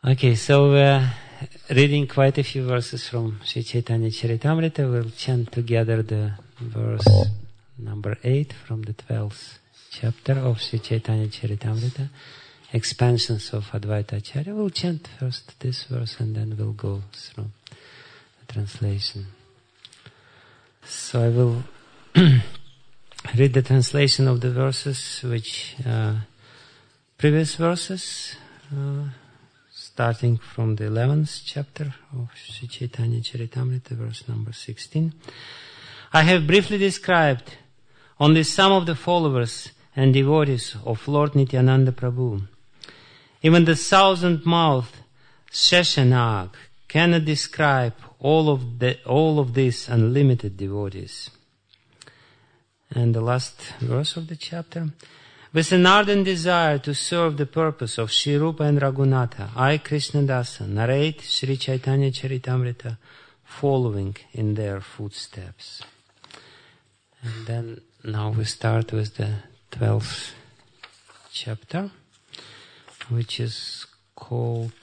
Okay, so we're reading quite a few verses from Sri Chaitanya Charitamrita. We'll chant together the verse number 8 from the 12th chapter of Sri Chaitanya Charitamrita, Expansions of Advaita Acharya. We'll chant first this verse and then we'll go through the translation. So I will read the translation of the verses, which previous verses, starting from the 11th chapter of Sri Chaitanya Charitamrita, verse number 16. I have briefly described only some of the followers and devotees of Lord Nityananda Prabhu. Even the thousand-mouthed Sheshanag cannot describe all of these unlimited devotees. And the last verse of the chapter. With an ardent desire to serve the purpose of Sri Rupa and Raghunatha, I, Krishna Dasa, narrate Sri Chaitanya Charitamrita, following in their footsteps. And then now we start with the 12th chapter, which is called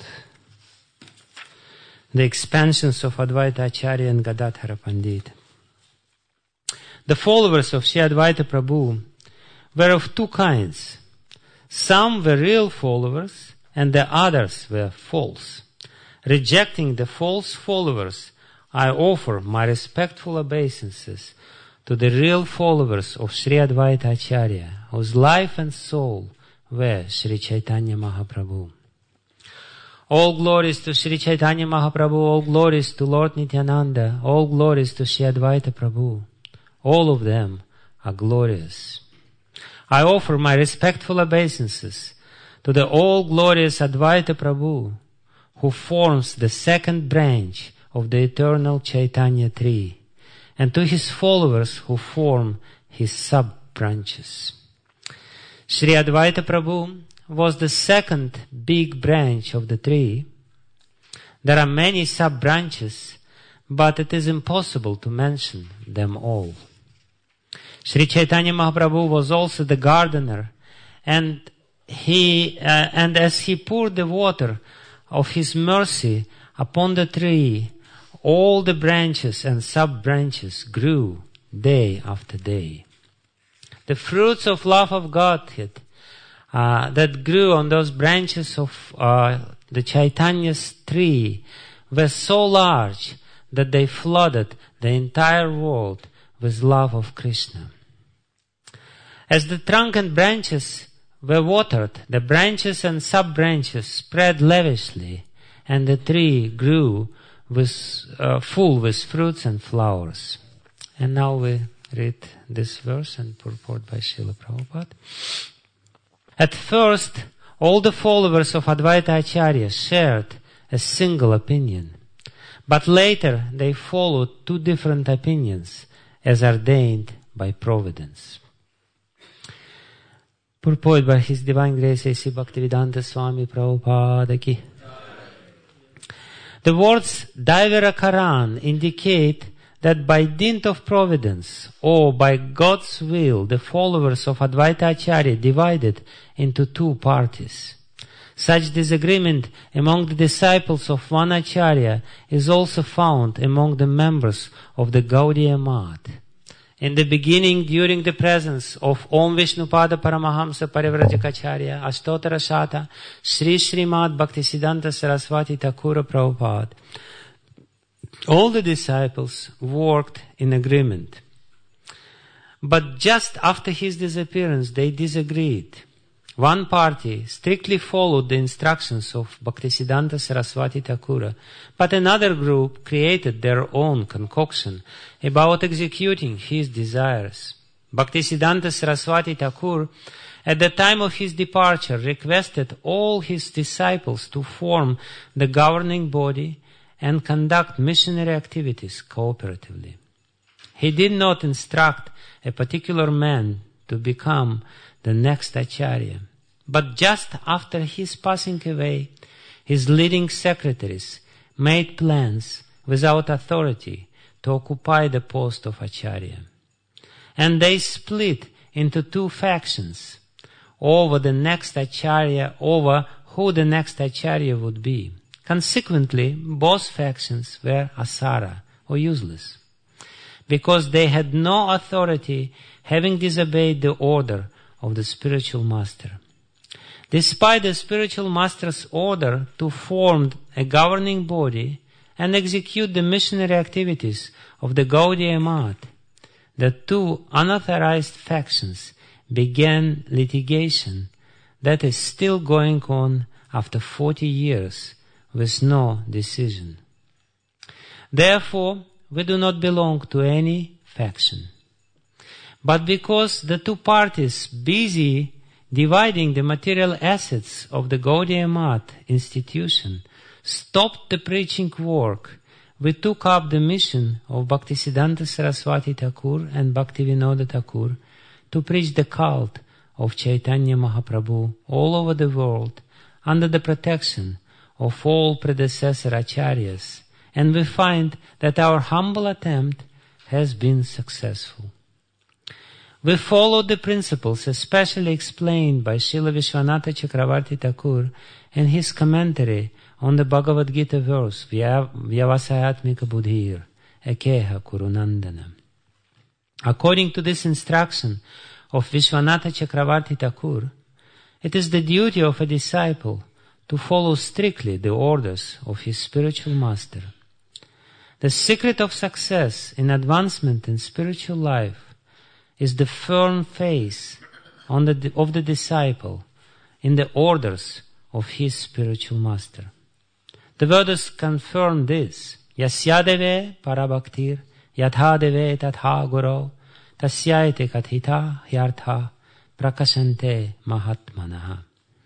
The Expansions of Advaita Acharya and Gadadhara Pandit. The followers of Sri Advaita Prabhu were of two kinds. Some were real followers and the others were false. Rejecting the false followers, I offer my respectful obeisances to the real followers of Sri Advaita Acharya, whose life and soul were Sri Chaitanya Mahaprabhu. All glories to Sri Chaitanya Mahaprabhu, all glories to Lord Nityananda, all glories to Sri Advaita Prabhu. All of them are glorious. I offer my respectful obeisances to the all-glorious Advaita Prabhu, who forms the second branch of the eternal Chaitanya tree, and to his followers who form his sub-branches. Sri Advaita Prabhu was the second big branch of the tree. There are many sub-branches, but it is impossible to mention them all. Sri Chaitanya Mahaprabhu was also the gardener, and as he poured the water of his mercy upon the tree, all the branches and sub-branches grew day after day. The fruits of love of Godhead that grew on those branches of the Chaitanya's tree were so large that they flooded the entire world with love of Krishna. As the trunk and branches were watered, the branches and sub-branches spread lavishly, and the tree grew full with fruits and flowers. And now we read this verse and purport by Srila Prabhupada. At first, all the followers of Advaita Acharya shared a single opinion, but later they followed two different opinions as ordained by Providence. Purport by His Divine Grace A.C. Bhaktivedanta Swami Prabhupada ki. The words Daivara Karan indicate that by dint of providence or by God's will, the followers of Advaita Acharya divided into two parties. Such disagreement among the disciples of one Acharya is also found among the members of the Gaudiya Math. In the beginning, during the presence of Om Vishnupada Paramahamsa Parivrajacacharya, Ashtotara Shata, Sri Srimad Bhaktisiddhanta Saraswati Thakura Prabhupada, all the disciples worked in agreement. But just after his disappearance, they disagreed. One party strictly followed the instructions of Bhaktisiddhanta Saraswati Thakura, but another group created their own concoction about executing his desires. Bhaktisiddhanta Saraswati Thakur, at the time of his departure, requested all his disciples to form the governing body and conduct missionary activities cooperatively. He did not instruct a particular man to become the next Acharya. But just after his passing away, his leading secretaries made plans without authority to occupy the post of Acharya. And they split into two factions over the next Acharya, over who the next Acharya would be. Consequently, both factions were asara, or useless, because they had no authority, having disobeyed the order of the spiritual master. Despite the spiritual master's order to form a governing body and execute the missionary activities of the Gaudiya Math, the two unauthorized factions began litigation that is still going on after 40 years with no decision. Therefore, we do not belong to any faction. But because the two parties busy dividing the material assets of the Gaudiya Math institution stopped the preaching work, we took up the mission of Bhaktisiddhanta Saraswati Thakur and Bhaktivinoda Thakur to preach the cult of Chaitanya Mahaprabhu all over the world under the protection of all predecessor acharyas, and we find that our humble attempt has been successful. We followed the principles especially explained by Srila Vishwanatha Chakravarti Thakur in his commentary on the Bhagavad Gita verse, Vyavasayatmika Buddhir, Ekeha Kurunandana. According to this instruction of Vishwanatha Chakravarti Thakur, it is the duty of a disciple to follow strictly the orders of his spiritual master. The secret of success in advancement in spiritual life is the firm faith of the disciple in the orders of his spiritual master. The Vedas confirm this. Yasyadeve parabhaktir yathadeve tatha guru tasyaite kathita hyartha prakashante mahatmanaha.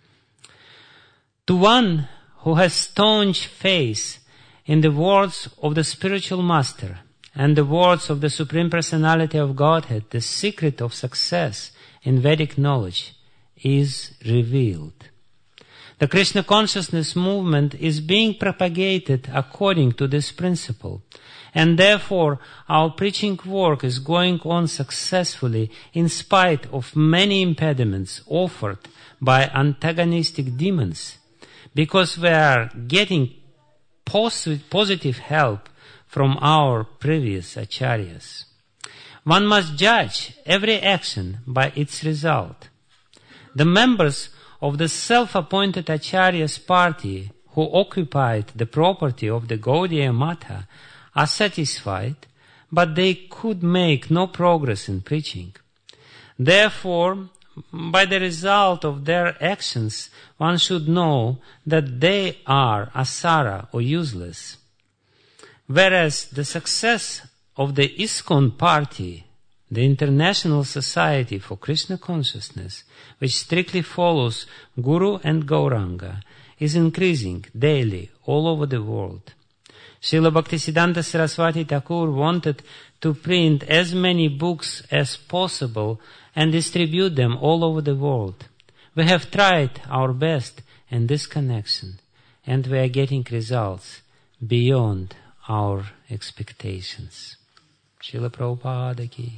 To one who has staunch faith in the words of the spiritual master and the words of the Supreme Personality of Godhead, the secret of success in Vedic knowledge is revealed. The Krishna consciousness movement is being propagated according to this principle, and therefore our preaching work is going on successfully in spite of many impediments offered by antagonistic demons, because we are getting positive help from our previous acharyas. One must judge every action by its result. The members of the self-appointed acharya's party who occupied the property of the Gaudiya Matha are satisfied, but they could make no progress in preaching. Therefore, by the result of their actions, one should know that they are asara or useless. Whereas the success of the ISKCON party, the International Society for Krishna Consciousness, which strictly follows Guru and Gauranga, is increasing daily all over the world. Srila Bhaktisiddhanta Saraswati Thakur wanted to print as many books as possible and distribute them all over the world. We have tried our best in this connection, and we are getting results beyond our expectations. Srila Prabhupada ki.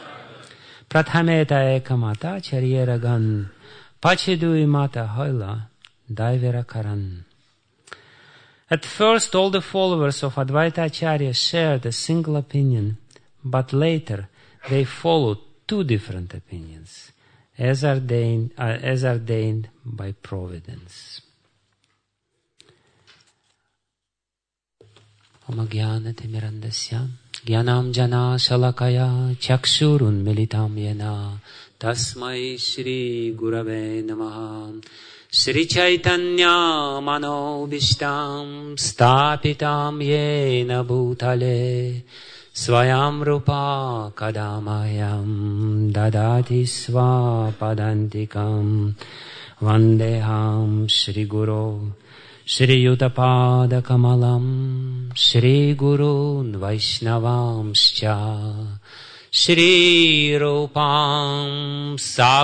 Prathameta ekamata charyeragan pachidui mata hoila daivera karan. At first all the followers of Advaita Acharya shared a single opinion, but later they followed two different opinions, as ordained by providence. Om Jnana-timirandasya Jnanam Jana Shalakaya Chakshurun Militam Yena Tasmai Shri Gurave Namaha Shri Chaitanya Mano Vishtam Stapitam Yena Bhutale Swayam Rupa Kadamayam Dadati Swapadantikam Vandeham Shri Guru Shri Yutapada Kamalam Shri Gurun Vaishnavamscha Shri Rupam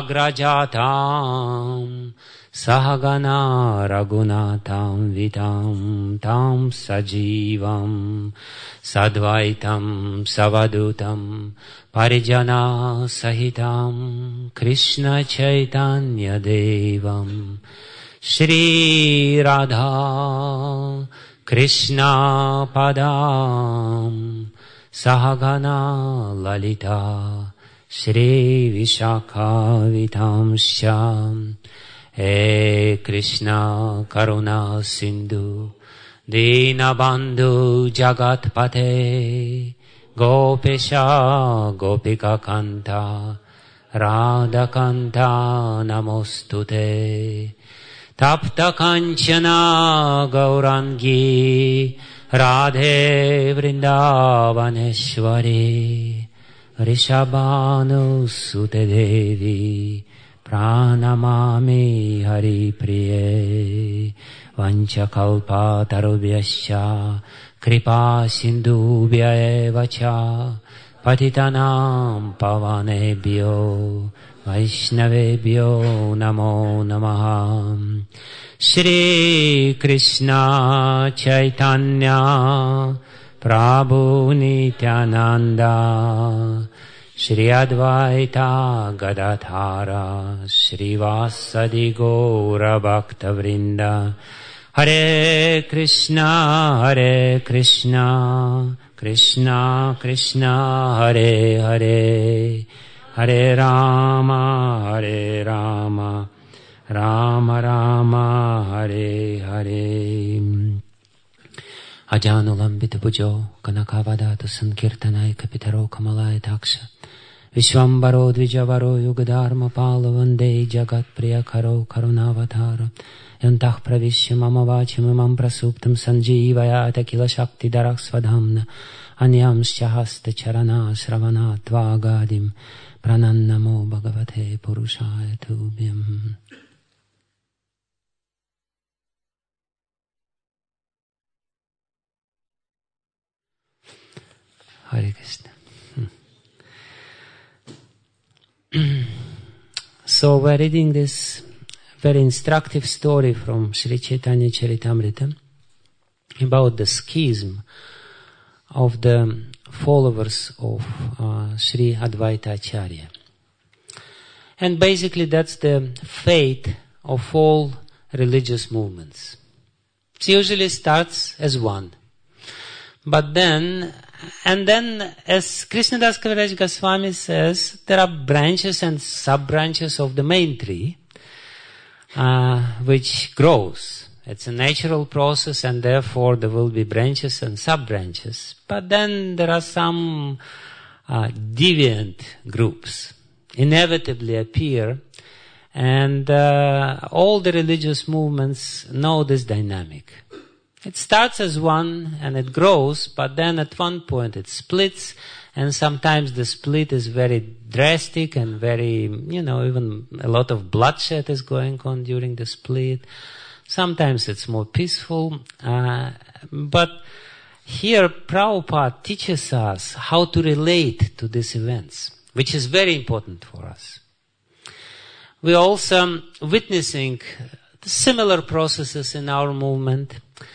Sagrajatam Sahagana Raghunatam Vitam Tam Sajivam Sadvaitam Savadutam Parijana Sahitam Krishna Chaitanya Devam Shri Radha Krishna Padam Sahagana Lalita Shri Vishakha Vitamshyam He Krishna Karuna Sindhu Dinabandhu Jagatpate Gopesha Gopika Kanta Radha Kanta Namostute Tapta Kanchana Gaurangi Radhe Vrindavaneshwari Rishabhanu Sute Devi Pranamami Hari Priye Vanchakalpa Tarubhyascha Kripa Sindhubhya Evacha Patitanam Pavanebhyo Vaishnavebhyo Namo Namaha Shri Krishna Chaitanya Prabhu Nityananda Shri Advaita Gadadhara Shri Vasadi Gaura Bhakta Vrinda Hare Krishna Krishna Krishna Hare Hare Hare Rama Rama Rama Hare Hare Ajanulambita Bhujo Kanakavadata Sankirtanai Kapitaro Kamalaya Taksha Vishwambaro Dvijavaro Yugadharma Palavande Jagat Priyakaro Karunavatara Yantah Pravishya Mama Vachimamam Prasuptam Sanjivayata Kila Shakti Darak Svadhamna Anyamscha Hasta Charana Sravana Tvagadim Pranannamo Bhagavate Purushaya Tubhyam. Hare Krishna. So we're reading this very instructive story from Sri Chaitanya Charitamrita about the schism of the followers of Sri Advaita Acharya. And basically that's the fate of all religious movements. It usually starts as one. But then, as Krishnadas Kaviraj Goswami says, there are branches and sub-branches of the main tree, which grows. It's a natural process and therefore there will be branches and sub-branches. But then there are some deviant groups inevitably appear, and all the religious movements know this dynamic. It starts as one and it grows, but then at one point it splits, and sometimes the split is very drastic and very, even a lot of bloodshed is going on during the split. Sometimes it's more peaceful, but here Prabhupada teaches us how to relate to these events, which is very important for us. We're also witnessing similar processes in our movement,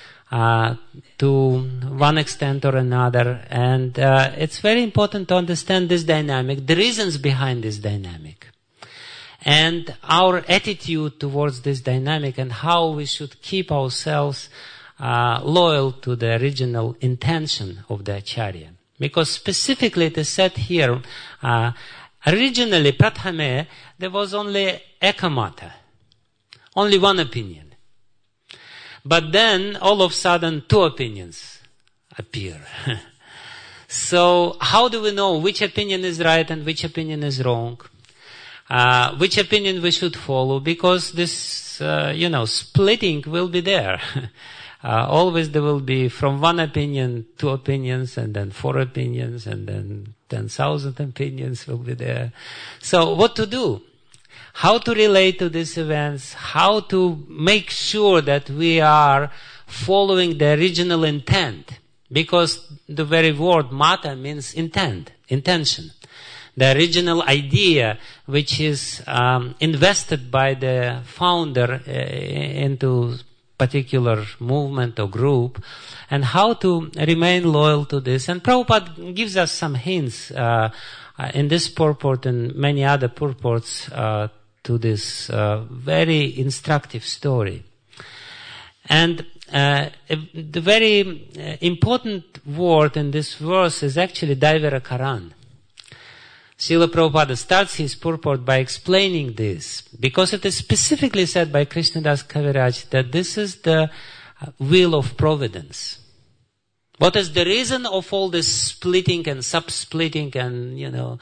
to one extent or another, and it's very important to understand this dynamic, the reasons behind this dynamic, and our attitude towards this dynamic, and how we should keep ourselves loyal to the original intention of the Acharya. Because specifically it is said here, originally, Prathame, there was only Ekamata, only one opinion. But then, all of a sudden, two opinions appear. So, how do we know which opinion is right and which opinion is wrong? Which opinion we should follow? Because this, splitting will be there. Always there will be from one opinion, two opinions, and then four opinions, and then 10,000 opinions will be there. So, what to do? How to relate to these events, how to make sure that we are following the original intent. Because the very word mata means intent, intention. The original idea which is invested by the founder into particular movement or group, and how to remain loyal to this. And Prabhupada gives us some hints in this purport and many other purports to this very instructive story. And the very important word in this verse is actually Daivara Karan. Srila Prabhupada starts his purport by explaining this, because it is specifically said by Krishnadas Kaviraj that this is the will of providence. What is the reason of all this splitting and sub-splitting and,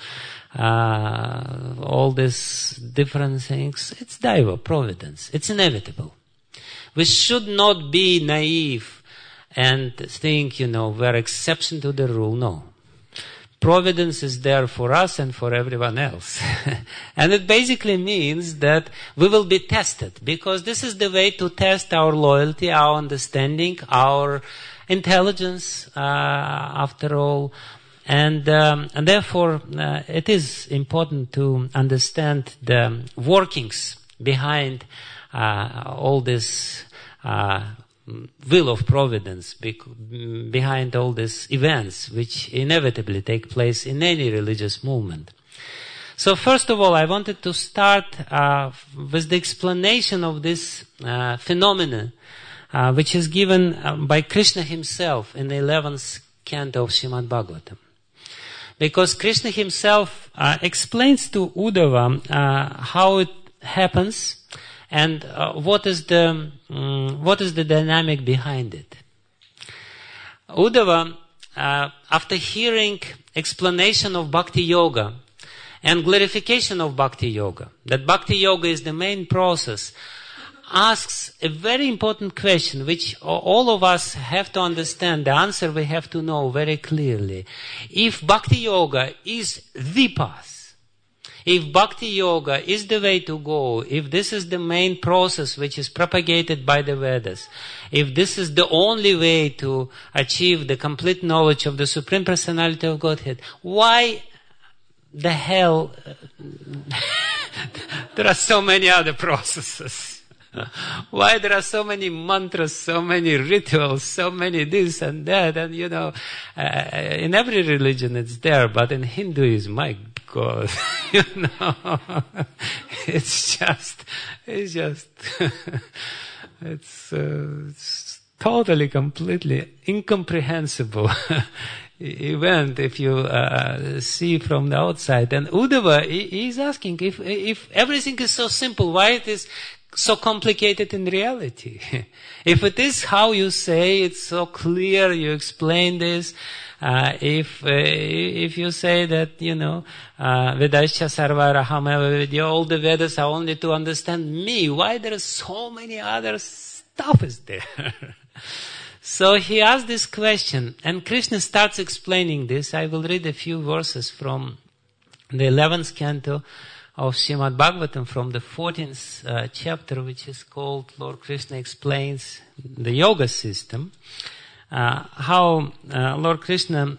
all these different things? It's Daiva, providence. It's inevitable. We should not be naive and think, we're exception to the rule. No. Providence is there for us and for everyone else. And it basically means that we will be tested, because this is the way to test our loyalty, our understanding, our intelligence, after all. And therefore, it is important to understand the workings behind all this will of providence, behind all these events which inevitably take place in any religious movement. So first of all, I wanted to start with the explanation of this phenomena, which is given by Krishna himself in the 11th canto of Srimad Bhagavatam. Because Krishna himself explains to Uddhava how it happens and what is the dynamic behind it. Uddhava, after hearing explanation of Bhakti Yoga and glorification of Bhakti Yoga, that Bhakti Yoga is the main process, asks a very important question which all of us have to understand. The answer we have to know very clearly. If Bhakti Yoga is the path, if Bhakti Yoga is the way to go, if this is the main process which is propagated by the Vedas, if this is the only way to achieve the complete knowledge of the Supreme Personality of Godhead, why the hell there are so many other processes? Why there are so many mantras, so many rituals, so many this and that, and in every religion it's there, but in Hinduism, my God, it's totally, completely incomprehensible event if you see from the outside. And Uddhava is asking if everything is so simple, why it is so complicated in reality? If it is how you say, it's so clear, you explain this. If you say that, Vedascha sarva araham vidya, all the Vedas are only to understand me, why there is so many other stuff is there? So he asked this question, and Krishna starts explaining this. I will read a few verses from the 11th canto of Srimad Bhagavatam, from the 14th chapter, which is called Lord Krishna Explains the Yoga System. How Lord Krishna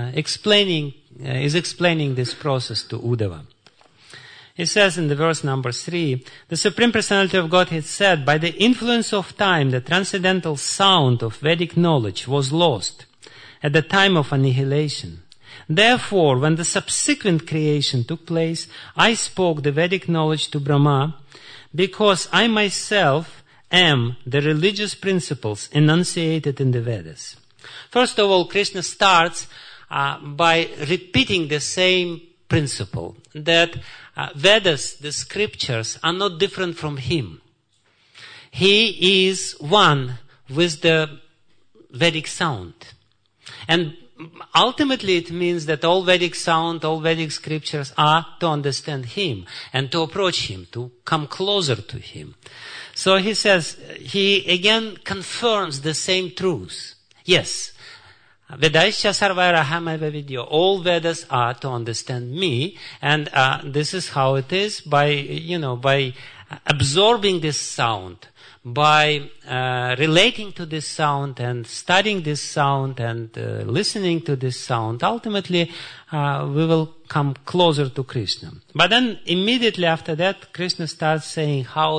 is explaining this process to Uddhava. He says in the verse number 3, the Supreme Personality of Godhead said, by the influence of time, the transcendental sound of Vedic knowledge was lost at the time of annihilation. Therefore, when the subsequent creation took place, I spoke the Vedic knowledge to Brahma, because I myself am the religious principles enunciated in the Vedas. First of all, Krishna starts by repeating the same principle, that Vedas, the scriptures, are not different from him. He is one with the Vedic sound. And ultimately it means that all Vedic sound, all Vedic scriptures are to understand him and to approach him, to come closer to him. So he says, he again confirms the same truth. Yes, Vedaischa sarvairaham eva vidya, all Vedas are to understand me, and this is how it is, by absorbing this sound, by relating to this sound and studying this sound and listening to this sound. Ultimately, we will come closer to Krishna. But then immediately after that, Krishna starts saying how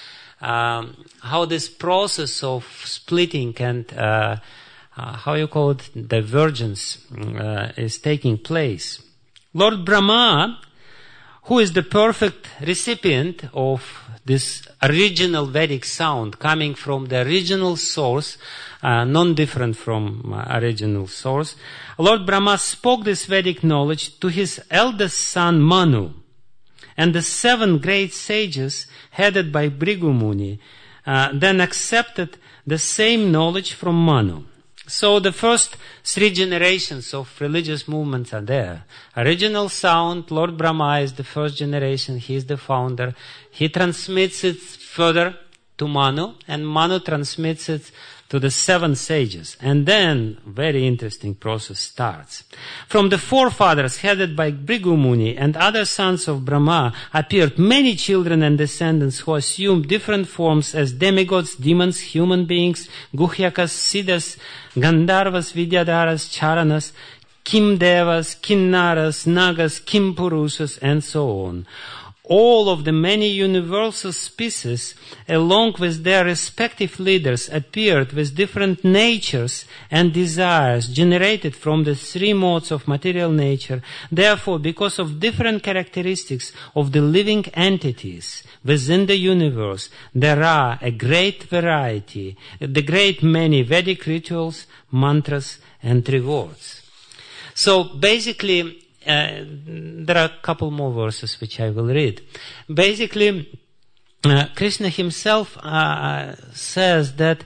this process of splitting and how you call it, divergence, is taking place. Lord Brahma, who is the perfect recipient of this original Vedic sound coming from the original source, non-different from original source. Lord Brahma spoke this Vedic knowledge to his eldest son Manu, and the 7 great sages headed by Bhrigu Muni then accepted the same knowledge from Manu. So the first 3 generations of religious movements are there. Original sound, Lord Brahma is the first generation, he is the founder. He transmits it further to Manu, and Manu transmits it to the 7 sages. And then, very interesting process starts. From the forefathers headed by Bhrigu Muni and other sons of Brahma appeared many children and descendants who assumed different forms as demigods, demons, human beings, Guhyakas, Siddhas, Gandharvas, Vidyadharas, Charanas, Kimdevas, Kinnaras, Nagas, Kimpurusas, and so on. All of the many universal species, along with their respective leaders, appeared with different natures and desires generated from the 3 modes of material nature. Therefore, because of different characteristics of the living entities within the universe, there are a great variety, the great many Vedic rituals, mantras, and rewards. So basically, there are a couple more verses which I will read. Basically, Krishna himself says that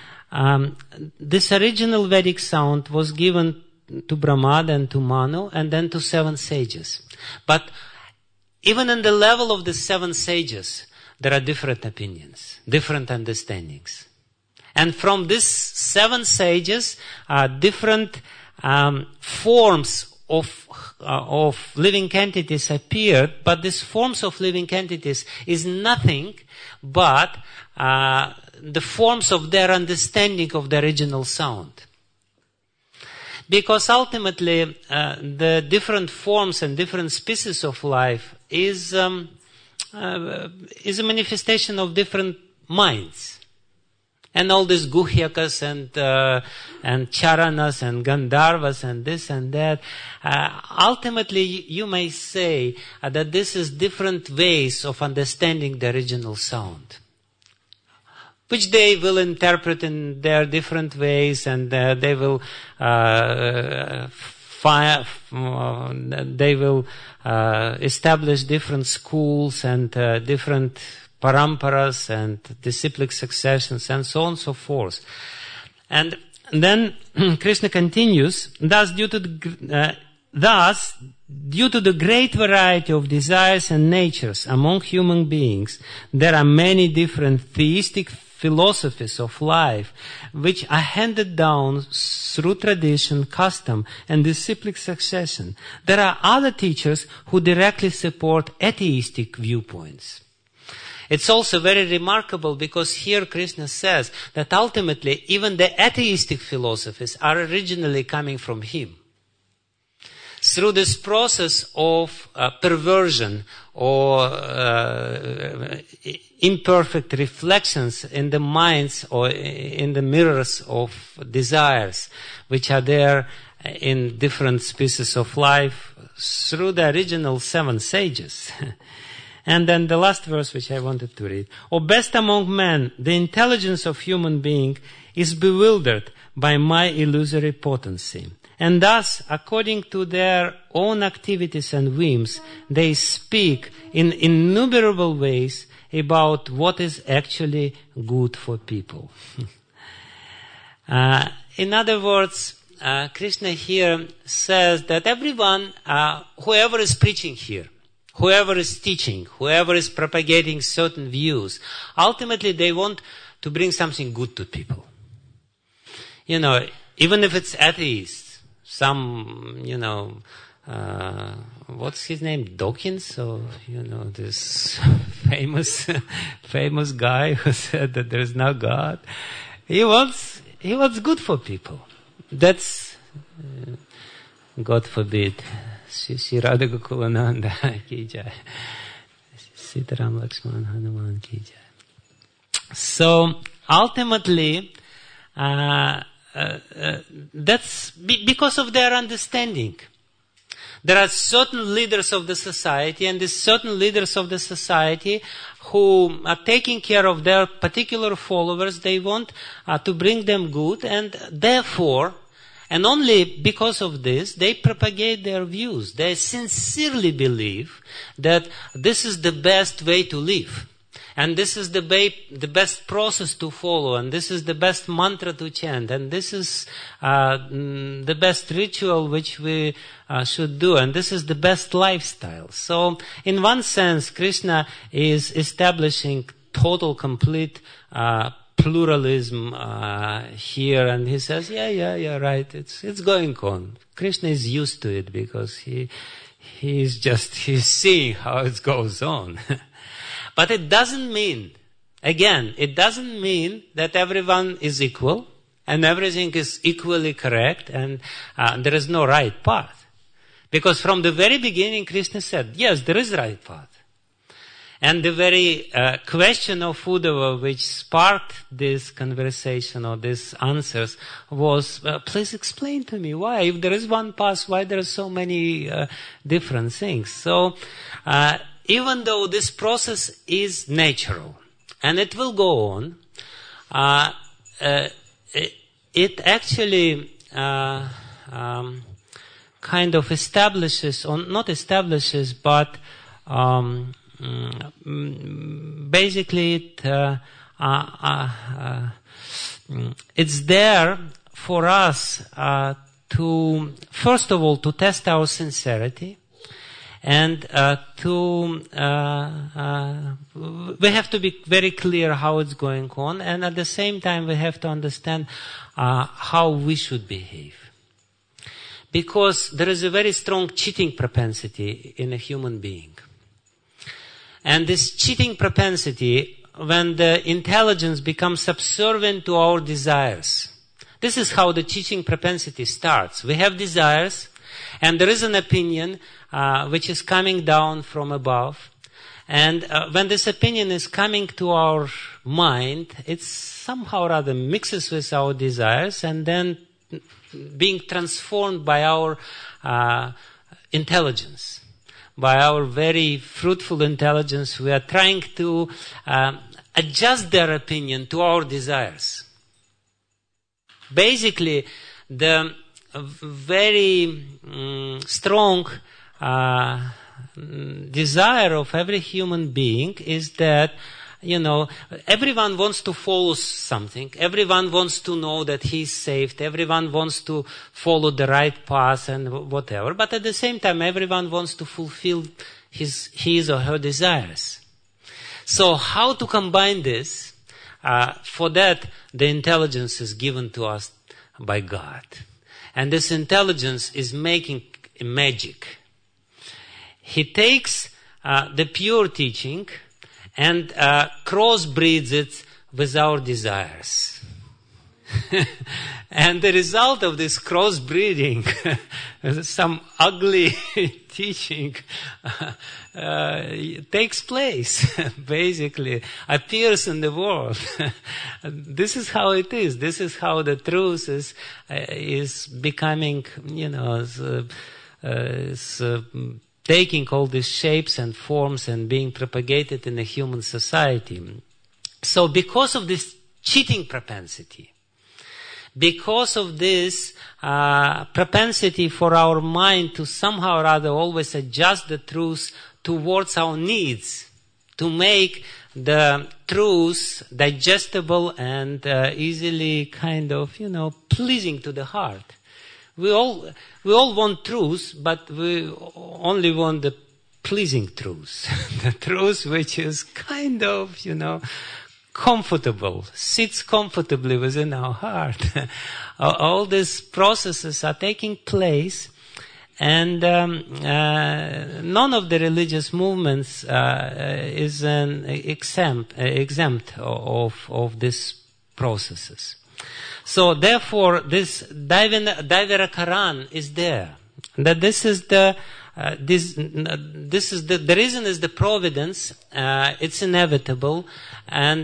this original Vedic sound was given to Brahma, then to Manu, and then to 7 sages. But even in the level of the 7 sages, there are different opinions, different understandings. And from these 7 sages, different forms of living entities appeared, but these forms of living entities is nothing but the forms of their understanding of the original sound. Because ultimately, the different forms and different species of life is a manifestation of different minds. And all these Guhyakas and Charanas and Gandharvas and this and that. Ultimately, you may say that this is different ways of understanding the original sound, which they will interpret in their different ways, and they will establish different schools and different paramparas and disciplic successions and so on and so forth. And then Krishna continues, thus due to the great variety of desires and natures among human beings, there are many different theistic philosophies of life which are handed down through tradition, custom, and disciplic succession. There are other teachers who directly support atheistic viewpoints. It's also very remarkable because here Krishna says that ultimately even the atheistic philosophies are originally coming from him. Through this process of perversion or imperfect reflections in the minds or in the mirrors of desires which are there in different species of life through the original 7 sages. And then the last verse which I wanted to read. O best among men, the intelligence of human being is bewildered by my illusory potency. And thus, according to their own activities and whims, they speak in innumerable ways about what is actually good for people. In other words, Krishna here says that everyone, whoever is preaching here, whoever is teaching, whoever is propagating certain views, ultimately they want to bring something good to people. Even if it's atheists, some, what's his name? Dawkins? Or, this famous guy who said that there's no God. He wants good for people. That's, God forbid. Shri Radha Gokulananda ki jai. Sitaram Lakshman Hanuman ki jai. So ultimately, that's because of their understanding. There are certain leaders of the society, and these certain leaders of the society who are taking care of their particular followers. They want to bring them good, and therefore, and only because of this, they propagate their views. They sincerely believe that this is the best way to live. And this is the best process to follow, and this is the best mantra to chant, and this is the best ritual which we should do, and this is the best lifestyle. So, in one sense, Krishna is establishing total, complete pluralism here, and he says, yeah, right, it's going on. Krishna is used to it because he's seeing how it goes on. But it doesn't mean that everyone is equal and everything is equally correct and there is no right path. Because from the very beginning, Krishna said, yes, there is right path. And the very question of Uddhava which sparked this conversation or these answers was, please explain to me why, if there is one path, why there are so many different things. So, even though this process is natural and it will go on, it actually kind of establishes, or not establishes, but basically it's there for us to, first of all, to test our sincerity. And we have to be very clear how it's going on, and at the same time we have to understand how we should behave. Because there is a very strong cheating propensity in a human being. And this cheating propensity, when the intelligence becomes subservient to our desires, this is how the cheating propensity starts. We have desires, and there is an opinion which is coming down from above. And when this opinion is coming to our mind, it somehow rather mixes with our desires and then being transformed by our intelligence. By our very fruitful intelligence, we are trying to adjust their opinion to our desires. Basically, the very strong desire of every human being is that, everyone wants to follow something. Everyone wants to know that he's saved. Everyone wants to follow the right path and whatever. But at the same time, everyone wants to fulfill his or her desires. So how to combine this? For that, the intelligence is given to us by God. And this intelligence is making magic. He takes the pure teaching and crossbreeds it with our desires. And the result of this crossbreeding, some ugly teaching takes place, basically, appears in the world. This is how it is. This is how the truth is becoming, taking all these shapes and forms and being propagated in a human society. So because of this cheating propensity, because of this propensity for our mind to somehow or other always adjust the truth towards our needs, to make the truth digestible and easily kind of, pleasing to the heart. We all want truth, but we only want the pleasing truth. The truth which is kind of, comfortable, sits comfortably within our heart. All these processes are taking place, and none of the religious movements is exempt of these processes. So therefore, this Daivirakaran is there. That this is the reason is the providence. It's inevitable, and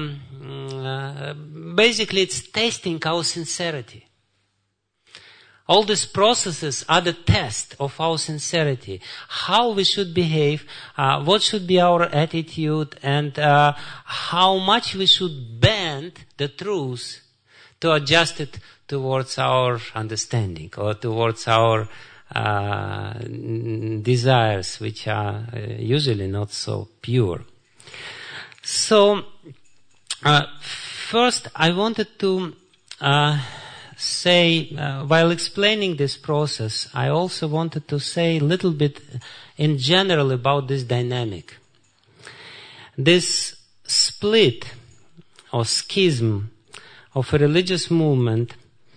basically it's testing our sincerity. All these processes are the test of our sincerity. How we should behave, what should be our attitude, and how much we should bend the truth to adjust it towards our understanding or towards our desires, which are usually not so pure. So, first I wanted to say, while explaining this process, I also wanted to say a little bit in general about this dynamic. This split or schism of a religious movement,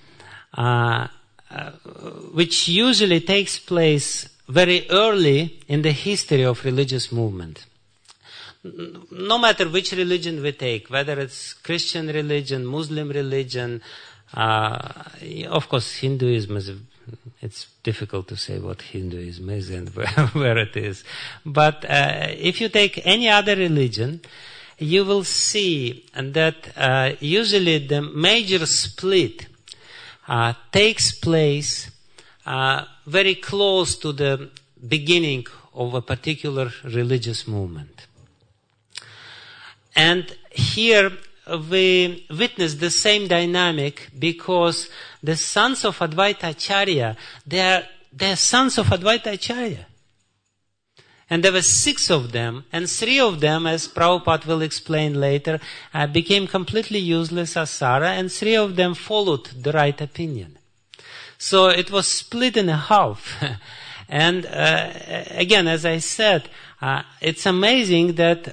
which usually takes place very early in the history of religious movement. No matter which religion we take, whether it's Christian religion, Muslim religion, of course, Hinduism it's difficult to say what Hinduism is and where it is. But if you take any other religion, you will see that usually the major split takes place very close to the beginning of a particular religious movement. And here we witness the same dynamic because the sons of Advaita Acharya, they're sons of Advaita Acharya. And there were 6 of them, and 3 of them, as Prabhupada will explain later, became completely useless asara, and 3 of them followed the right opinion. So it was split in half. And again, as I said, it's amazing that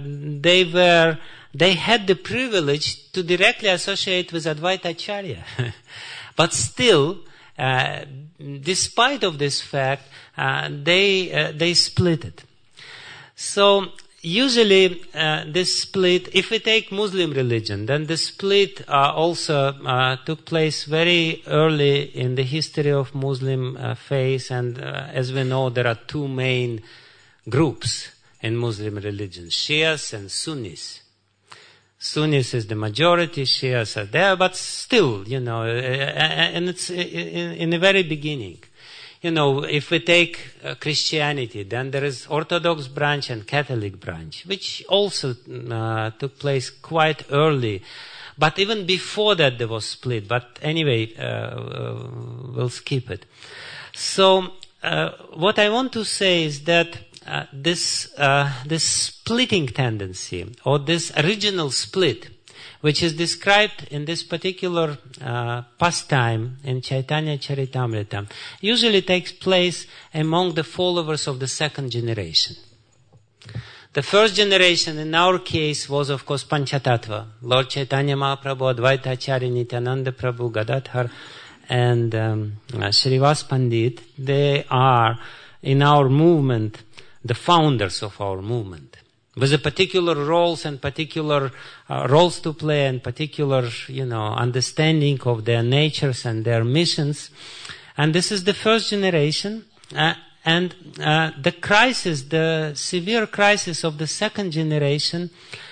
they had the privilege to directly associate with Advaita Acharya. But still, despite of this fact, they split it. So usually this split, if we take Muslim religion, then the split also took place very early in the history of Muslim faith, and as we know, there are 2 main groups in Muslim religion, Shias and Sunnis. Sunnis is the majority, Shias are there, but still, and it's in the very beginning. If we take Christianity, then there is Orthodox branch and Catholic branch, which also took place quite early. But even before that there was split. But anyway, we'll skip it. So, what I want to say is that this splitting tendency, or this original split, which is described in this particular pastime in Chaitanya Charitamrita, usually takes place among the followers of the 2nd generation. The 1st generation, in our case, was of course Panchatattva, Lord Chaitanya Mahaprabhu, Advaita Acharya, Nityananda Prabhu, Gadadhar, and Shrivas Pandit. They are, in our movement, the founders of our movement, with a particular roles and particular roles to play and particular, understanding of their natures and their missions. And this is the 1st generation. And the crisis, the severe crisis of the 2nd generation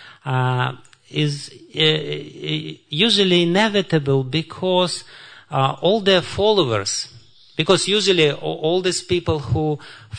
is usually inevitable because all their followers, because usually all these people who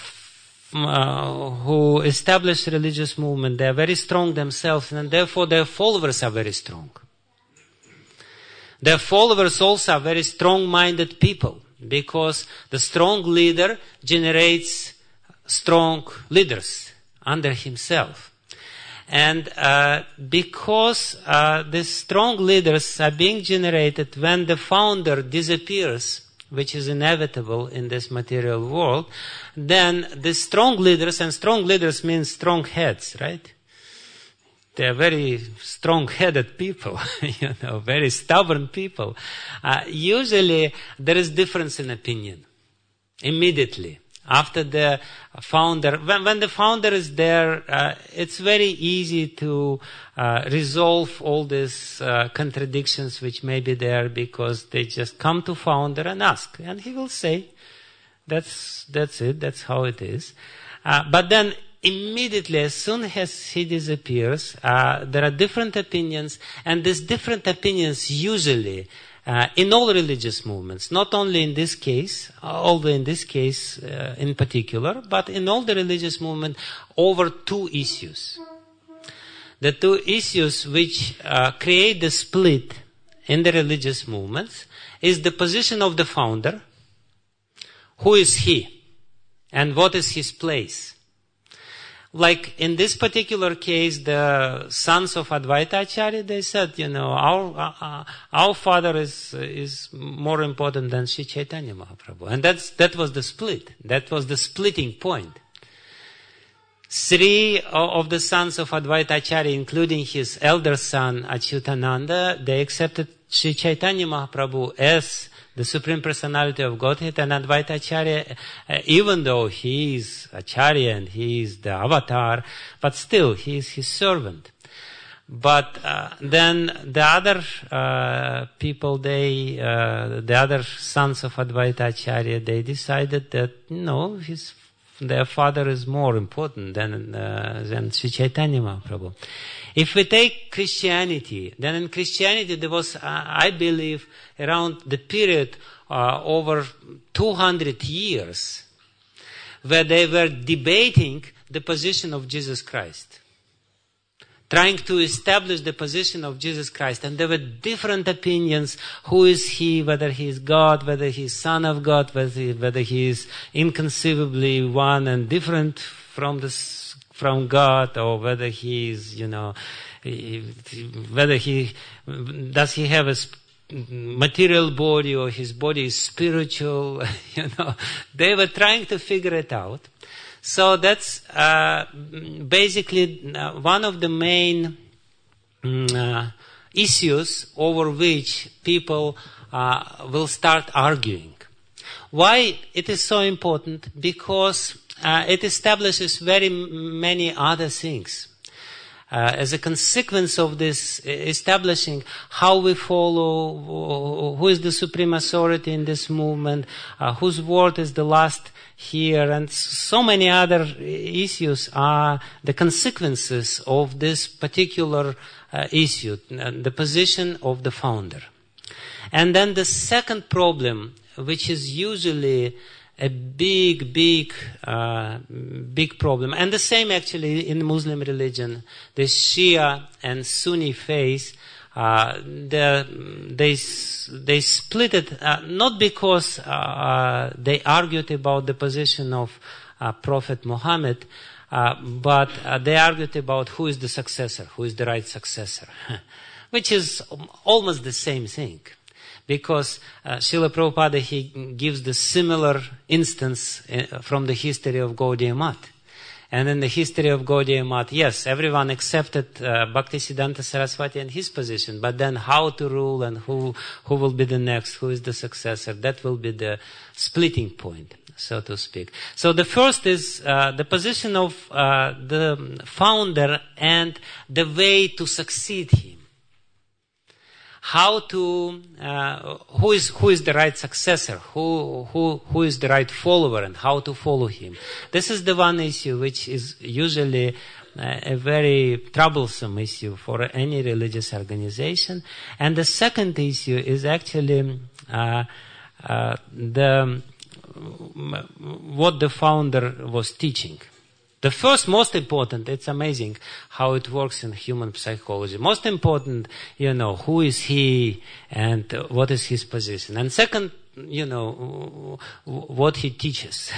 establish religious movement, they are very strong themselves, and therefore their followers are very strong. Their followers also are very strong-minded people, because the strong leader generates strong leaders under himself. And because these strong leaders are being generated when the founder disappears, which is inevitable in this material world, then the strong leaders, and strong leaders means strong heads, right? They are very strong-headed people, very stubborn people. Usually there is difference in opinion immediately after the founder. When the founder is there, it's very easy to resolve all these contradictions which may be there, because they just come to founder and ask, and he will say, that's it, that's how it is. But then immediately, as soon as he disappears, there are different opinions, and these different opinions usually in all religious movements, not only in this case, although in this case in particular, but in all the religious movement over two issues. The two issues which create the split in the religious movements is the position of the founder. Who is he? And what is his place? Like in this particular case, the sons of Advaita Acharya, they said, our father is more important than Sri Chaitanya Mahaprabhu. And that was the split. That was the splitting point. Three of the sons of Advaita Acharya, including his elder son Achyutananda, they accepted Sri Chaitanya Mahaprabhu as the Supreme Personality of Godhead, and Advaita Acharya, even though he is Acharya and he is the avatar, but still he is his servant. But then the other people, the other sons of Advaita Acharya, they decided that no, their father is more important than Sri Chaitanya Mahaprabhu. If we take Christianity, then in Christianity there was, I believe, around the period over 200 years where they were debating the position of Jesus Christ, trying to establish the position of Jesus Christ. And there were different opinions. Who is he? Whether he is God, whether he is Son of God, whether he is inconceivably one and different from God, or whether he is, whether does he have a material body or his body is spiritual, They were trying to figure it out. So that's basically one of the main issues over which people will start arguing. Why it is so important? Because it establishes very many other things. As a consequence of this establishing how we follow, who is the supreme authority in this movement, whose word is the last here, and so many other issues are the consequences of this particular issue, the position of the founder. And then the second problem, which is usually a big problem. And the same actually in Muslim religion. The Shia and Sunni faith, they split it, not because they argued about the position of Prophet Muhammad, but they argued about who is the successor, who is the right successor, which is almost the same thing. Because Srila Prabhupada, he gives the similar instance from the history of Gaudiya Math. And in the history of Gaudiya Math, yes, everyone accepted Bhaktisiddhanta Saraswati and his position, but then how to rule and who will be the next, who is the successor, that will be the splitting point, so to speak. So the first is the position of the founder and the way to succeed him. How to, who is the right successor, who is the right follower, and how to follow him. This is the one issue which is usually a very troublesome issue for any religious organization. And the second issue is actually what the founder was teaching. The first, most important, it's amazing how it works in human psychology. Most important, who is he and what is his position. And second, what he teaches.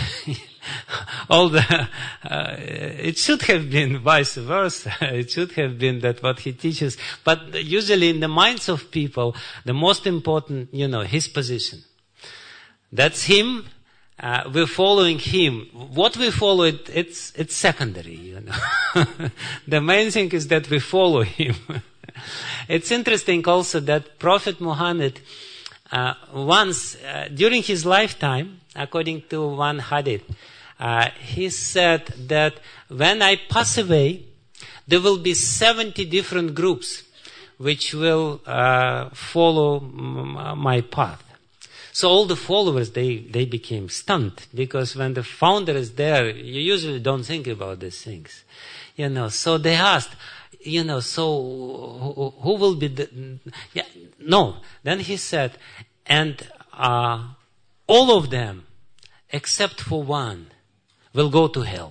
It should have been vice versa. It should have been that what he teaches. But usually in the minds of people, the most important, his position. That's him. We're following him. What we follow, it's secondary, The main thing is that we follow him. It's interesting also that Prophet Muhammad, once, during his lifetime, according to one hadith, he said that when I pass away, there will be 70 different groups which will follow my path. So all the followers, they became stunned, because when the founder is there, you usually don't think about these things. So they asked, so who will be the... Yeah, no. Then he said, and all of them, except for one, will go to hell.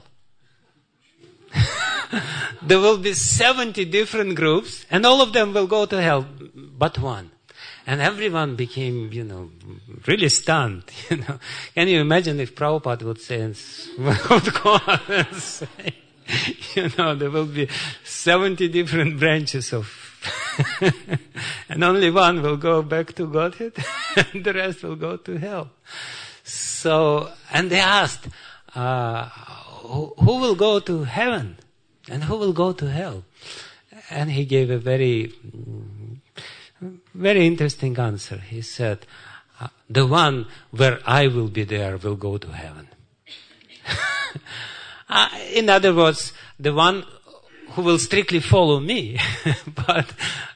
There will be 70 different groups, and all of them will go to hell, but one. And everyone became, really stunned. Can you imagine if Prabhupada would say, would go on and say, there will be 70 different branches of, and only one will go back to Godhead, and the rest will go to hell. So, and they asked, who will go to heaven? And who will go to hell? And he gave a very, very interesting answer. He said, the one where I will be there will go to heaven. In other words, the one who will strictly follow me. But,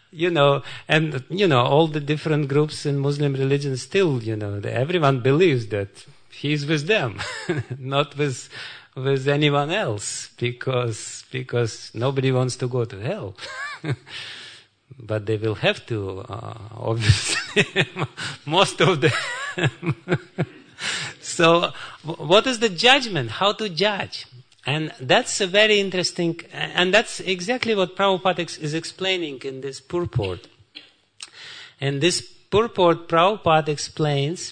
all the different groups in Muslim religion still, everyone believes that he's with them, not with anyone else, because nobody wants to go to hell. But they will have to, obviously, most of them. So, what is the judgment? How to judge? And that's a very interesting, and that's exactly what Prabhupada is explaining in this purport. In this purport, Prabhupada explains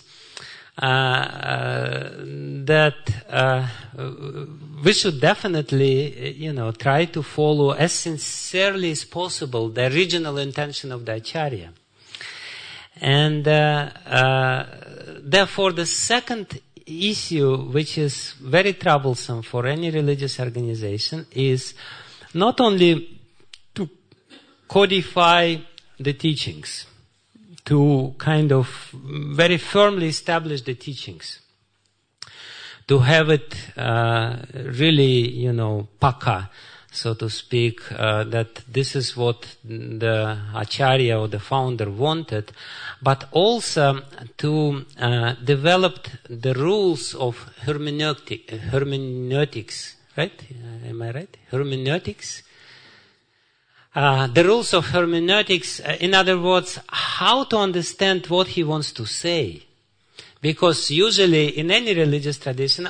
that we should definitely, try to follow as sincerely as possible the original intention of the Acharya. And therefore, the second issue, which is very troublesome for any religious organization, is not only to codify the teachings, to kind of very firmly establish the teachings, to have it really, paka, so to speak, that this is what the Acharya or the founder wanted, but also to develop the rules of hermeneutics, right? Am I right? Hermeneutics? The rules of hermeneutics, in other words, how to understand what he wants to say. Because usually in any religious tradition,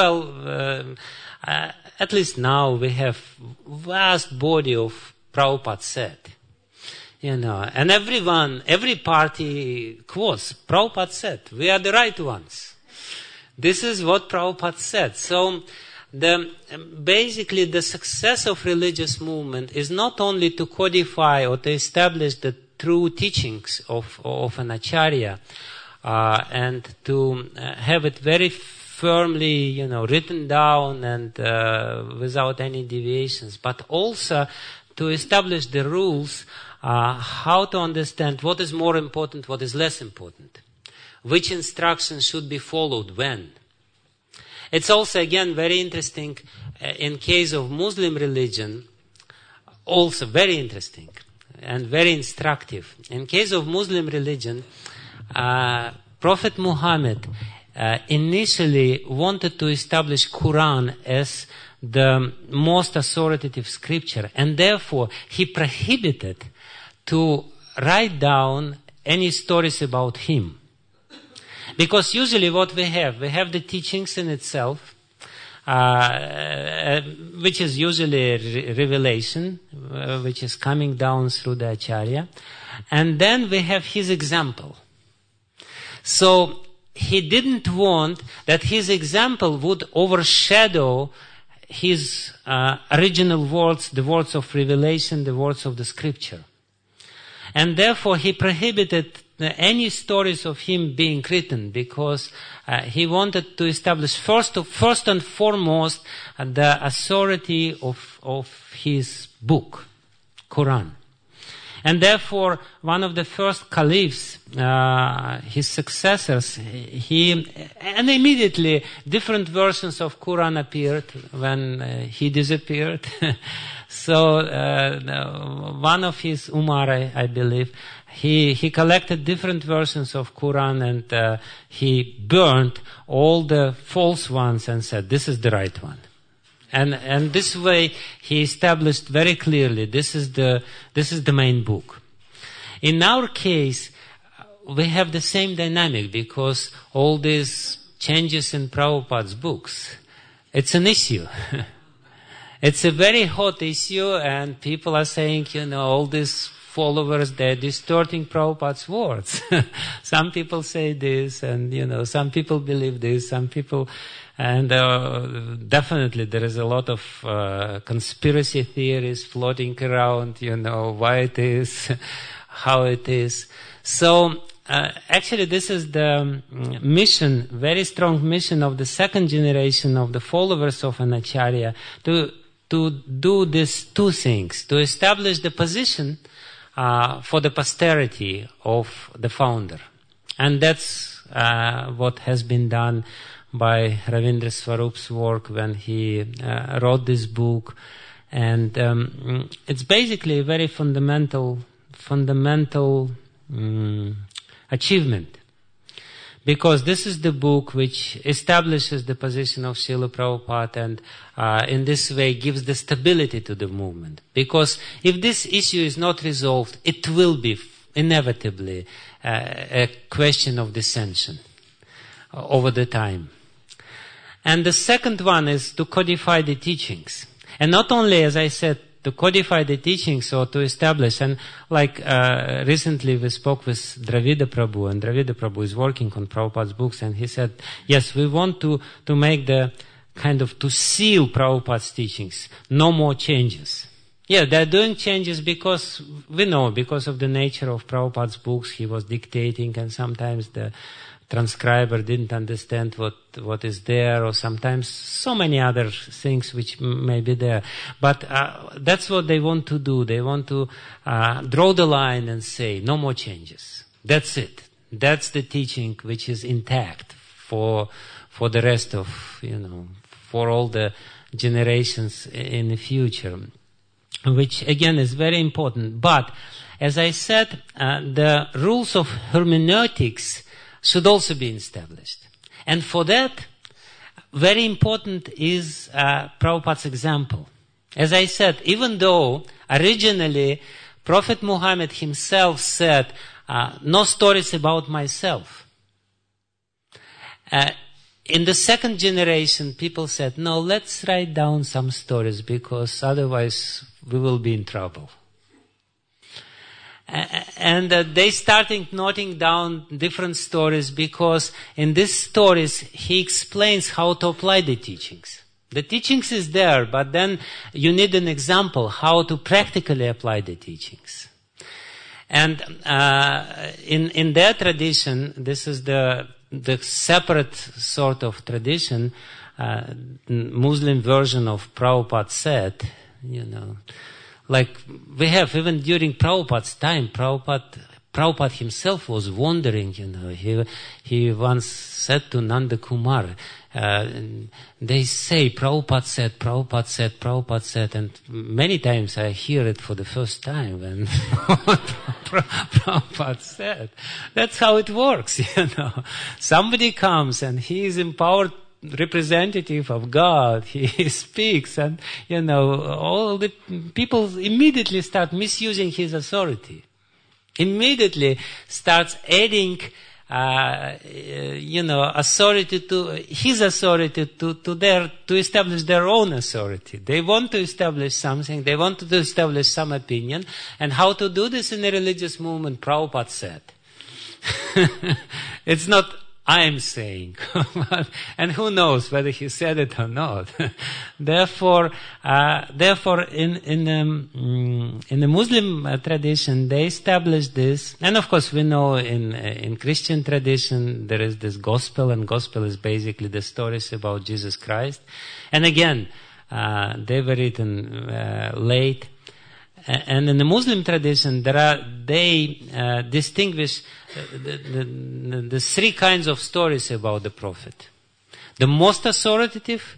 at least now we have vast body of Prabhupada said. And every party quotes, Prabhupada said, we are the right ones. This is what Prabhupada said. So, basically the success of religious movement is not only to codify or to establish the true teachings of an Acharya, and to have it very firmly, written down and without any deviations, but also to establish the rules, how to understand what is more important, what is less important, which instructions should be followed when. It's also, again, very interesting in case of Muslim religion, also very interesting and very instructive. In case of Muslim religion, Prophet Muhammad initially wanted to establish Quran as the most authoritative scripture, and therefore he prohibited to write down any stories about him. Because usually what we have the teachings in itself, which is usually a revelation, which is coming down through the Acharya, and then we have his example. So he didn't want that his example would overshadow his original words, the words of revelation, the words of the scripture. And therefore he prohibited any stories of him being written, because he wanted to establish first and foremost the authority of his book, Quran. And therefore, one of the first caliphs, his successors, and immediately different versions of Quran appeared when he disappeared. So one of his, Umar, I believe, he collected different versions of Quran, and he burned all the false ones and said, this is the right one. And this way he established very clearly, this is the main book. In our case, we have the same dynamic because all these changes in Prabhupada's books, it's an issue. It's a very hot issue, and people are saying, all these followers, they're distorting Prabhupada's words. Some people say this, and, some people believe this, some people... And definitely there is a lot of conspiracy theories floating around, why it is, how it is. So actually this is the mission, very strong mission of the second generation of the followers of an Acharya to do these two things, to establish the position for the posterity of the founder. And that's what has been done by Ravindra Swarup's work when he wrote this book. And it's basically a very fundamental achievement. Because this is the book which establishes the position of Srila Prabhupada and in this way gives the stability to the movement. Because if this issue is not resolved, it will be inevitably a question of dissension over the time. And the second one is to codify the teachings. And not only, as I said, to codify the teachings or to establish, and like recently we spoke with Dravida Prabhu, and Dravida Prabhu is working on Prabhupada's books, and he said, yes, we want to make the kind of, to seal Prabhupada's teachings, no more changes. Yeah, they're doing changes because, we know, because of the nature of Prabhupada's books, he was dictating, and sometimes the transcriber didn't understand what is there, or sometimes so many other things which may be there. But that's what they want to do. They want to draw the line and say, no more changes. That's it. That's the teaching which is intact for the rest of, for all the generations in the future, which again is very important. But, as I said, the rules of hermeneutics should also be established. And for that, very important is Prabhupada's example. As I said, even though originally Prophet Muhammad himself said, no stories about myself. In the second generation, people said, no, let's write down some stories because otherwise we will be in trouble. And they started noting down different stories because in these stories he explains how to apply the teachings. The teachings is there, but then you need an example how to practically apply the teachings. And in their tradition, this is the separate sort of tradition, Muslim version of Prabhupada said, like we have even during Prabhupada's time, Prabhupada himself was wondering, he once said to Nanda Kumar, they say Prabhupada said, and many times I hear it for the first time when Prabhupada said. That's how it works, Somebody comes and he is empowered representative of God, he speaks, and all the people immediately start misusing his authority. Immediately starts adding authority to his authority to establish their own authority. They want to establish something, they want to establish some opinion, and how to do this in a religious movement, Prabhupada said. It's not I'm saying, and who knows whether he said it or not. Therefore, in the Muslim tradition, they established this, and of course we know in Christian tradition there is this gospel, and gospel is basically the stories about Jesus Christ. And again, they were written late. And in the Muslim tradition, they distinguish the three kinds of stories about the Prophet. The most authoritative,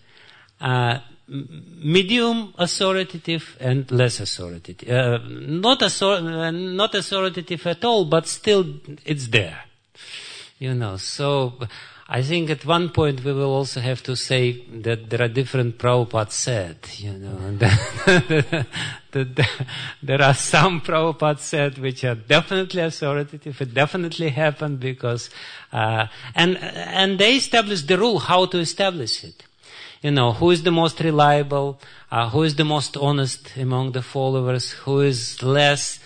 medium authoritative, and less authoritative. Not authoritative at all, but still it's there. So I think at one point we will also have to say that there are different Prabhupada said, there are some Prabhupada said which are definitely authoritative, it definitely happened because, and they established the rule how to establish it. Who is the most reliable, who is the most honest among the followers, who is less,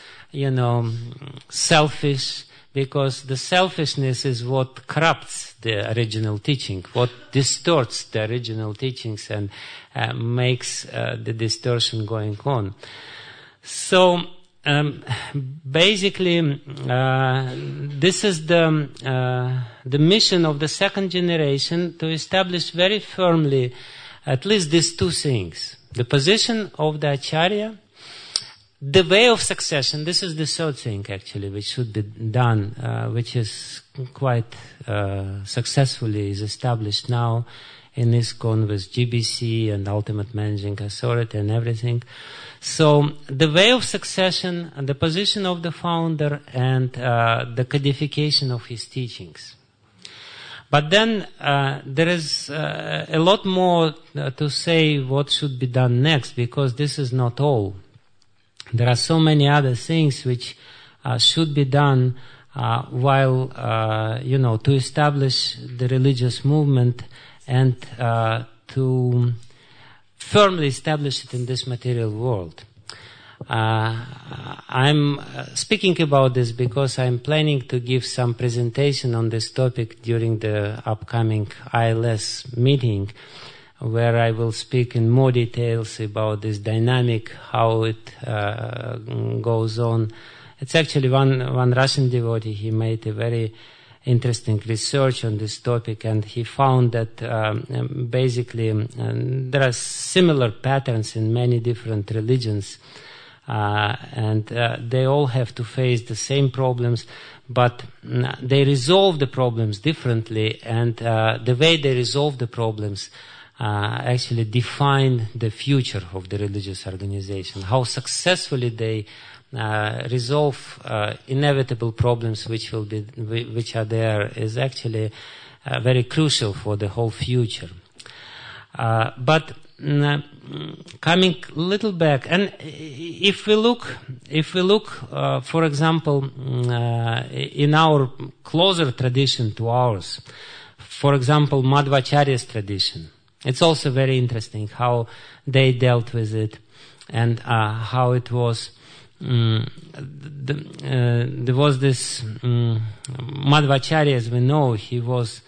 selfish, because the selfishness is what corrupts the original teaching, what distorts the original teachings and makes the distortion going on. So basically, this is the mission of the second generation, to establish very firmly at least these two things: the position of the Acharya, the way of succession. This is the third thing actually which should be done, which is quite successfully is established now in ISKCON with GBC and Ultimate Managing Authority and everything. So the way of succession, the position of the founder, and the codification of his teachings. But then there is a lot more to say what should be done next, because this is not all. There are so many other things which should be done while, to establish the religious movement and to firmly establish it in this material world. I'm speaking about this because I'm planning to give some presentation on this topic during the upcoming ILS meeting, where I will speak in more details about this dynamic, how it goes on. It's actually one Russian devotee, he made a very interesting research on this topic, and he found that basically there are similar patterns in many different religions, and they all have to face the same problems, but they resolve the problems differently, and the way they resolve the problems actually define the future of the religious organization. How successfully they resolve inevitable problems which are there is actually very crucial for the whole future. But coming a little back, and if we look, for example, in our closer tradition to ours, for example, Madhvacharya's tradition, it's also very interesting how they dealt with it, and how it was. There was this Madhvacharya, as we know, he was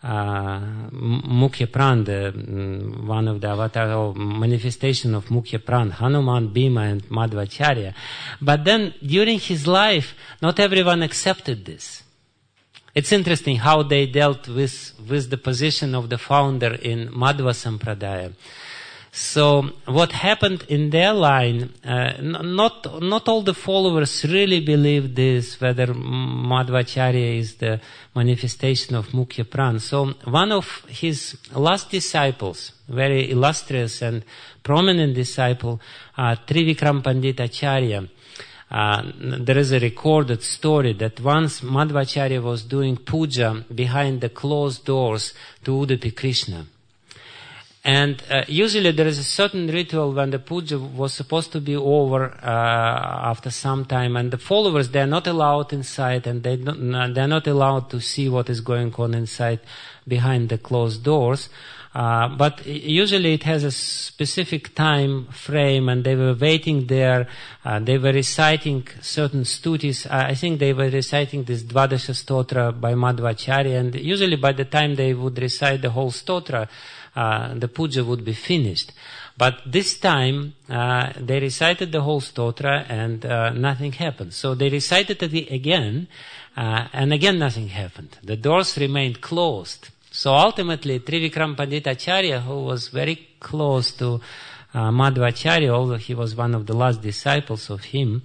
Mukhya Pran, one of the avatar or manifestation of Mukhya Pran, Hanuman, Bhima, and Madhvacharya. But then during his life, not everyone accepted this. It's interesting how they dealt with the position of the founder in Madhva Sampradaya. So what happened in their line, not all the followers really believe this, whether Madhvacharya is the manifestation of Mukhya Pran. So one of his last disciples, very illustrious and prominent disciple, Trivikram Pandit Acharya, there is a recorded story that once Madhvacharya was doing puja behind the closed doors to Udupi Krishna. And usually there is a certain ritual when the puja was supposed to be over after some time, and the followers, they are not allowed inside, and they are not allowed to see what is going on inside behind the closed doors. But usually it has a specific time frame, and they were waiting there. They were reciting certain stutis. I think they were reciting this Dvadasha Stotra by Madhvacharya, and usually by the time they would recite the whole stotra, the puja would be finished. But this time, they recited the whole stotra and nothing happened. So they recited it again, and again nothing happened. The doors remained closed. So ultimately, Trivikram Pandit Acharya, who was very close to Madhvacharya, although he was one of the last disciples of him,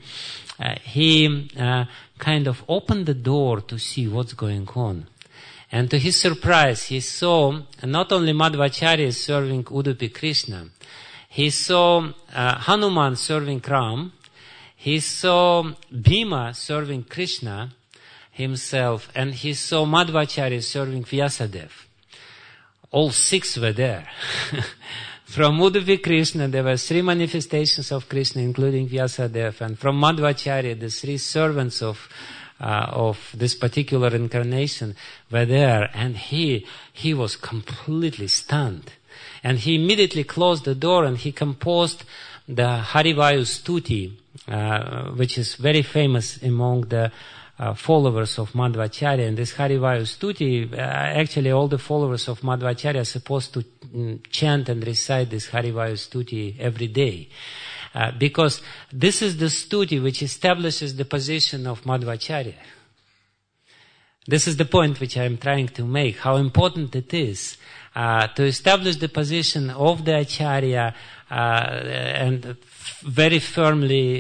he kind of opened the door to see what's going on. And to his surprise, he saw not only Madhvacharya serving Udupi Krishna, he saw Hanuman serving Ram, he saw Bhima serving Krishna, himself, and he saw Madhvacharya serving Vyasadeva. All 6 were there. From Udupi Krishna, there were 3 manifestations of Krishna, including Vyasadeva, and from Madhvacharya, the 3 servants of this particular incarnation were there, and he was completely stunned. And he immediately closed the door and he composed the Harivayu Stuti, which is very famous among the followers of Madhvacharya. And this Harivayu Stuti, actually all the followers of Madhvacharya are supposed to chant and recite this Harivayu Stuti every day. Because this is the stuti which establishes the position of Madhvacharya. This is the point which I am trying to make, how important it is to establish the position of the Acharya and very firmly,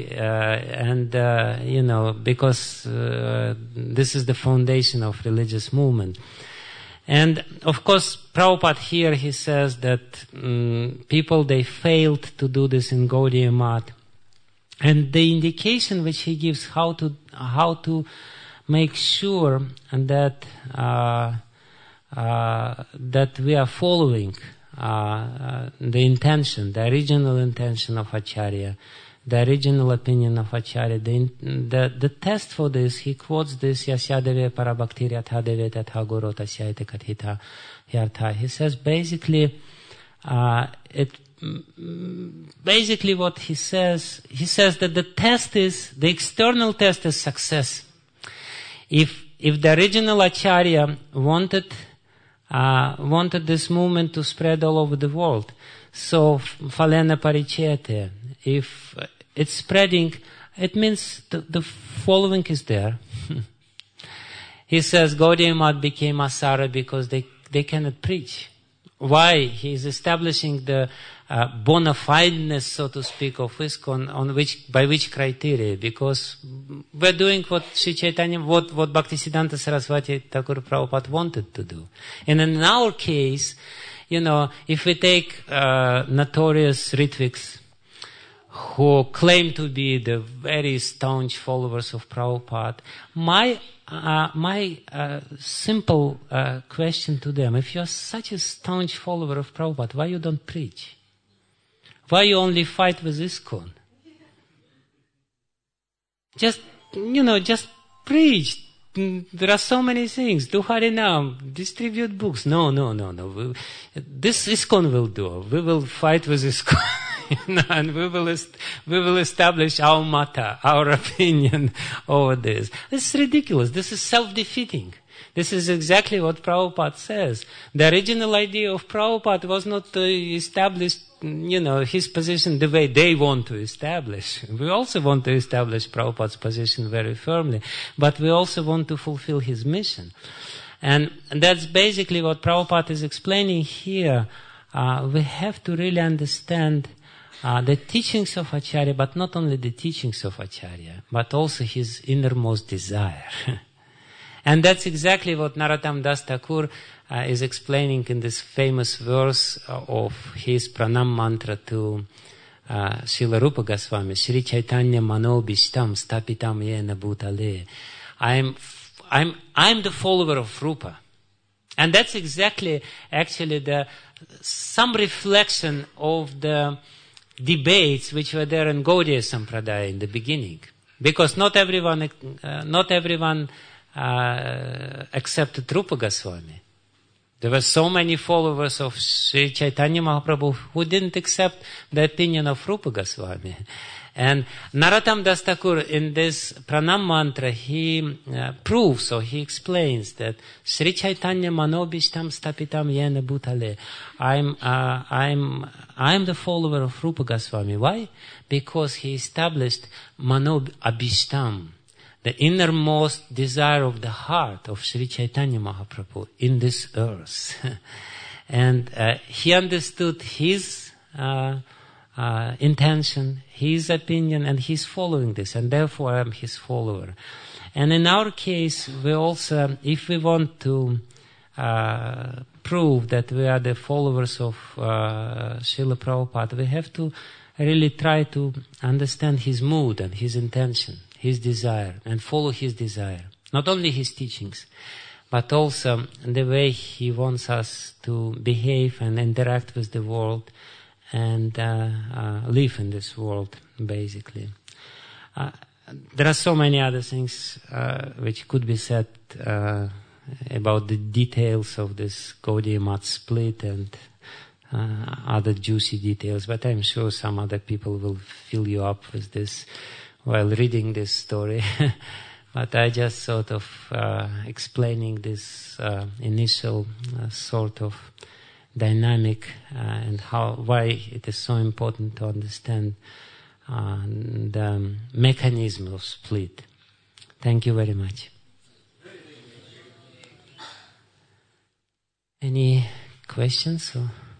because this is the foundation of religious movement. And of course, Prabhupada here, he says that people, they failed to do this in Gaudiya Math. And the indication which he gives how to make sure that that we are following the intention, the original intention of Acharya, the original opinion of Acharya. The test for this, he quotes this, Yasyadeve parabhakti yatha deve tatha guru tasyayate kathita yartha. He says basically, what he says that the test is, the external test is success. If the original Acharya wanted this movement to spread all over the world, so phalena parichete, if it's spreading, it means the following is there. He says Gaudiya Math became Asara because they cannot preach. Why? He is establishing the bona fideness, so to speak, of ISKCON by which criteria? Because we're doing what Sri Chaitanya, what Bhaktisiddhanta Saraswati Thakur Prabhupada wanted to do. And in our case, if we take notorious Ritviks who claim to be the very staunch followers of Prabhupada, my simple question to them: if you're such a staunch follower of Prabhupada, why you don't preach? Why you only fight with ISKCON? Just preach. There are so many things. Do Harinam, distribute books. No. This ISKCON will do. We will fight with ISKCON. And we will establish our mata, our opinion over this. This is ridiculous. This is self-defeating. This is exactly what Prabhupada says. The original idea of Prabhupada was not to establish, his position the way they want to establish. We also want to establish Prabhupada's position very firmly, but we also want to fulfill his mission. And that's basically what Prabhupada is explaining here. We have to really understand the teachings of Acharya, but not only the teachings of Acharya, but also his innermost desire. And that's exactly what Narottam Das Thakur is explaining in this famous verse of his pranam mantra to Srila Rupa Goswami, Sri Chaitanya Mano Bhishtam Stapitam Yena Bhutale. I'm the follower of Rupa. And that's exactly actually some reflection of the debates which were there in Gaudiya Sampradaya in the beginning. Because not everyone accepted Rupa Goswami. There were so many followers of Sri Chaitanya Mahaprabhu who didn't accept the opinion of Rupa Goswami. And Narottam Das Thakur, in this pranam mantra, he proves, or he explains that Sri Chaitanya Manobhishtam Stapitam Yena Bhutale. I'm the follower of Rupa Goswami. Why? Because he established Manobhishtam, the innermost desire of the heart of Sri Chaitanya Mahaprabhu in this earth. And he understood his intention, his opinion, and he's following this, and therefore I'm his follower. And in our case, we also, if we want to prove that we are the followers of Srila Prabhupada, we have to really try to understand his mood and his intention, his desire, and follow his desire. Not only his teachings, but also the way he wants us to behave and interact with the world and live in this world, basically. There are so many other things which could be said about the details of this Gaudiya Math split and other juicy details, but I'm sure some other people will fill you up with this while reading this story. But I just thought of explaining this initial sort of dynamic and why it is so important to understand the mechanism of split. Thank you very much. Any questions? Or